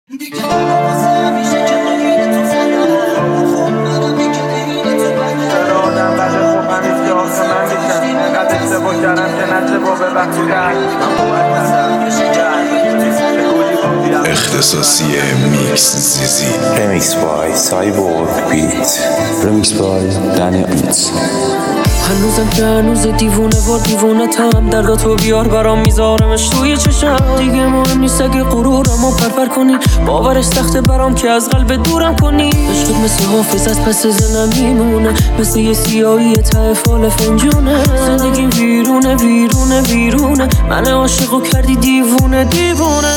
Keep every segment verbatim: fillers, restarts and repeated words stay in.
اختصاصی میکس زیزی رمیکس بای سایبورگ بیت رمیکس بای دنی بیت. هنوزم که هنوز دیوونه و دیوونه تم دردا تو بیار برام میذارمش توی چشم. دیگه مهم نیست اگه غرورمو پرپر کنی، باورش سخته برام که از قلب دورم کنی. عشقت مثل حافظ از پس زنم میمونه، مثل یه سیاهی ته فال فنجونه. زندگیم ویرونه ویرونه ویرونه، من عاشقو کردی دیوونه دیوونه.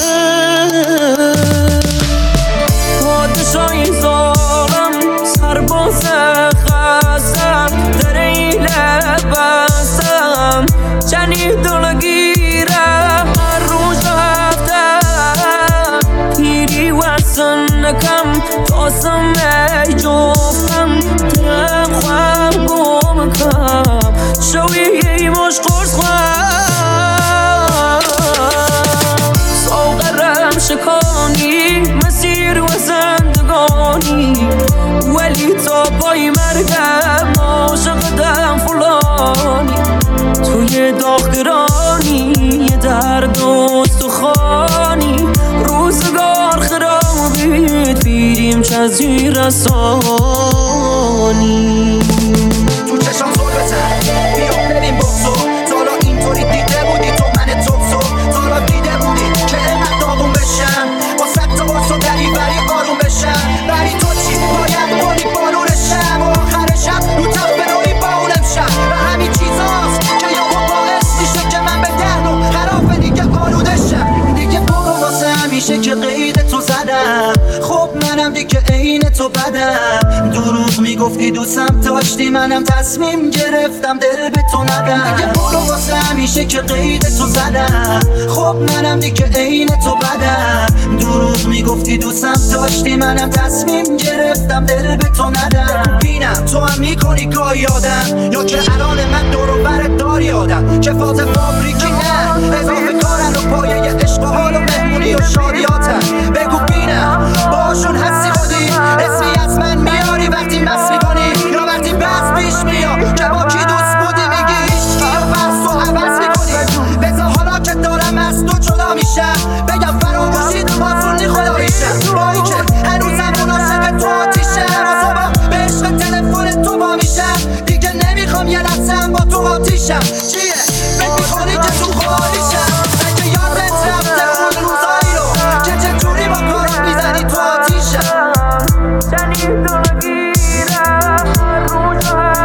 پادشاهی زارم سرباز خستم، در این لبستم جنی دلگیره هر روز هفتم. پیری وصل نکم تاسم ای جفتم، دلم خواه گم کم شوی ای مش قرص خواه. ساغرم شکانی مسیر و زندگانی، ولی تا پای مرگم عاشقتم فلانی. توی داغگرانی یه درد و استخوانی، روزگار خرابید پیریم چزی رسانی. تو چشم زل بزن بیام بریم بغزو، تالا اینطوری دیده بودی تو من توبزو، تالا دیده بودی که اینقدر داغون بشم، با ست تا باسو دری بری آروم بشم. بری تو چی باید کنی بارونشم، و آخر شب رو تخت بروی با اونم شم. و همین چیزاست که یهو باعث میشه که من به دهن و خرافه دیگه آلوده شم. دیگه برو واسه همیشه که قید تو زدم، خب منم دیگه عین تو بدم. دو روز میگفتی دوستم داشتی، منم تصمیم گرفتم دل به تو ندم. دیگه برو واسه همیشه که قید تو زدم، خب منم دیگه عین تو بدم. دو روز میگفتی دوستم داشتی، منم تصمیم گرفتم دل به تو ندم. بینم تو هم میکنی گاهی یادم، یا که الان من دور و برت داری آدم که فاز فابریکی نه اضافه کارن و پایه ی عشق و حال و مهمونی و شادیاتن. بگو بینم باشون هستی خودی، اسمی از من میاری وقتی مست میکنی، یا وقتی بس پیش میاد که با کی دوست بودی میگی هیچکی و بس و عوض میکنی. بذار حالا که دارم از تو جدا میشم، بگم فراموشی تو بازونی خداییشم. با این که هنوزم اون عاشق تو آتیشم، و صبح به عشق تلفن تو با میشم. دیگه نمیخوام یه لحظه با تو آتیشم. چیه؟ فکر میکنی که تو خواهیشم، اگه یادت رفته اون روزایی رو که چطوری با کارات میزنی تو آتیشم. جنی دلگیره هر روز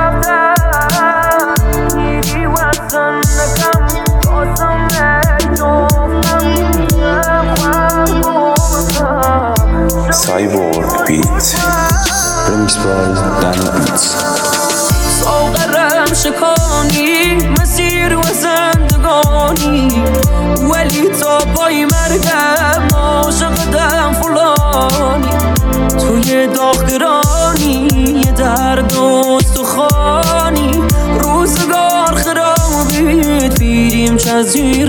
هفتم، پیری وصل نکم تاسم ای جفتم، دلم خواه گم کم. سایبورگ بیت رمیکس بای دنی بیت. ساغرم شکانی مسیر و زندگانی، ولی تا پای مرگم عاشقتم فلانی. توی داغگرانی یه درد و استخوانی، روزگار خرابید پیریم چزی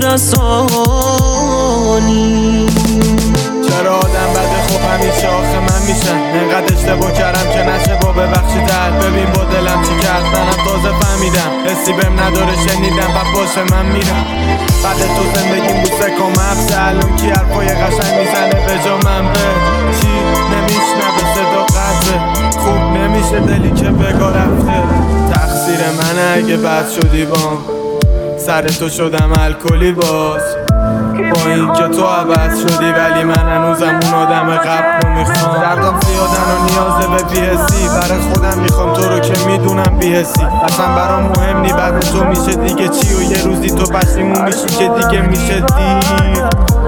رسانی. چرا آدم بده خب همیشه آخه من میشم، اینقدر اشتباه کردم که نشه با ببخشیدن. ببین با دلم چی کرد منم تازه فهمیدم، حسی بهم نداره شنیدم و باشه من میرم. بعد تو زندگیم بود سکا مغز الان کی حرفای قشنگ میزنه به جا من. به چی نمیشنوه صدا قطعه، خوب نمیشه دلی که بگا رفته. تقصیر منه اگه بد شدی بام، سر تو شدم الکلی باز. با این که تو عوض شدی ولی من هنوزم اون آدم قبل رو میخوام. دردم زیادن و نیازه به بی‌حسی، برای خودم میخوام تو رو که میدونم بی‌حسی. اصلا برام مهم نی بعد تو میشه دیگه چی، و یه روزی تو پشیمون میشی که دیگه میشه دیر.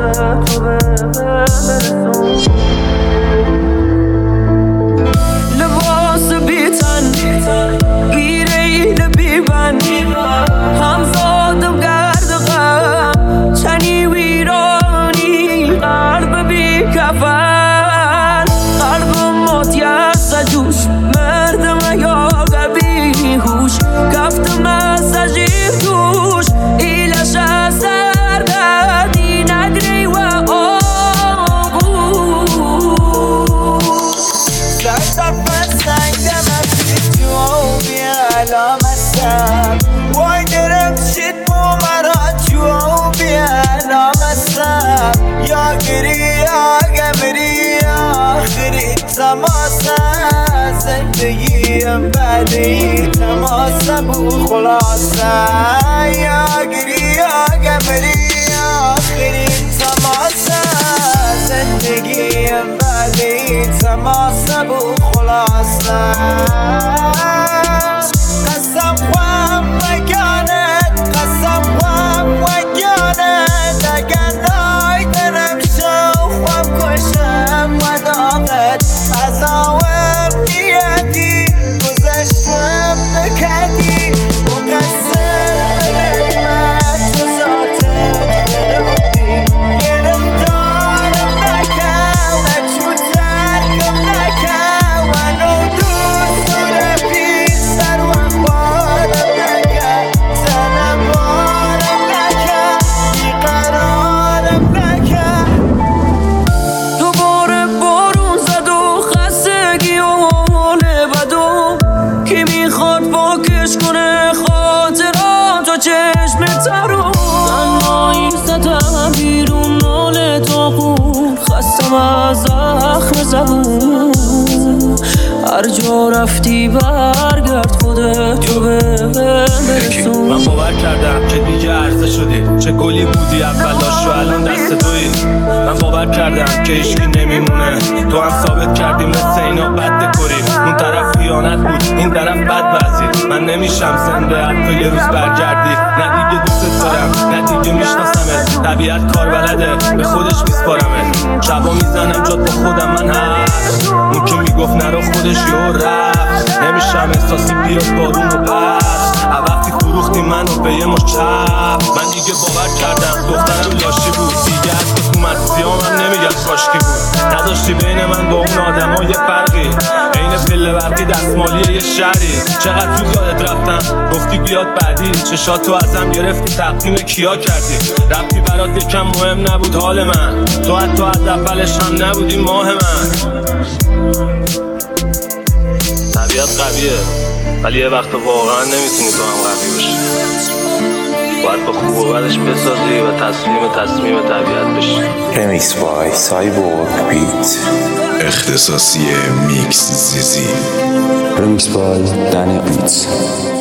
لباس بیتن گیره ایل بیبن، همزادم گرد غم چنی ویرانی. قلب بی کفن قلبم ماتیست جوش، مردم یا قبی هوش گفتم از جیب توش. ایلش از سردردی نگری تماسم یا گیری یا گمری آخری تماسم زندگیم بعدی تماسم و خلاصه یا گیری یا گمری آخری تماسم زندگیم بعدی تماسم و خلاصه قسم خوام مگانت قسم خوام مگانت اگر نایدنم شو خوام کشم و داغت از آوام نیتی گذشتم نکردی مقصر نعمت تو ذاتت خدودی گرفتارم نکن نچو ترکم نکن منو دوست داره پیش سر و بارم نکن زنم بارم نکن بیقرارم نکن دوباره بارون زد و خستگی و حال بد و کی میخواد پاکش کنه خاطرات و چشم ترو تنهایی زدم بیرون ناله تا خون خستم از زخم زبون هر جا رفتی برگرد خودت رو برسون من باور کردم که دیگه عرضه شدی چه گلی بودی اول داشت و الان دست توی من باور کردم که هیچکی نمیمونه تو هم ثابت کردی مثل اینا بد دکوری اون طرف خیانت بود این طرف بد وزید من نمیشم زنده حتی یه روز برگردی نه دیگه دوست دارم نه دیگه میشناسمت طبیعت کار بلده به خودش میسپارمت شبا میزنم جات با خودم من هست اون که میگفت نرو خودش یه رفت نمیشم احساسی بیاد بارون و پس وقتی فروختی منو به یه مش چپ من دیگه باور کردم دخترم لاشی بود دیگه از که تو مسیحام هم نمیگم کاشکی بود نداشتی بین من با اون آدم ها یه فرقی عین پله برقی دستمالی یه شهری چقدر تو یادت رفتم گفتی بیاد بعدی چشاتو ازم گرفتی تقدیم کیا کردی رفتی برات یکم مهم نبود حال من تو حتی از اولش هم نبودی ماه من طبیعت قویه ولی یه وقت واقعا نمیتونی تو هم قوی باشی باید با خوب و بدش بسازی و تسلیم تصمیم طبیعت بشی Remix by Cyborg Beat اختصاصی میکس زیزی Remix by Daniel Beats.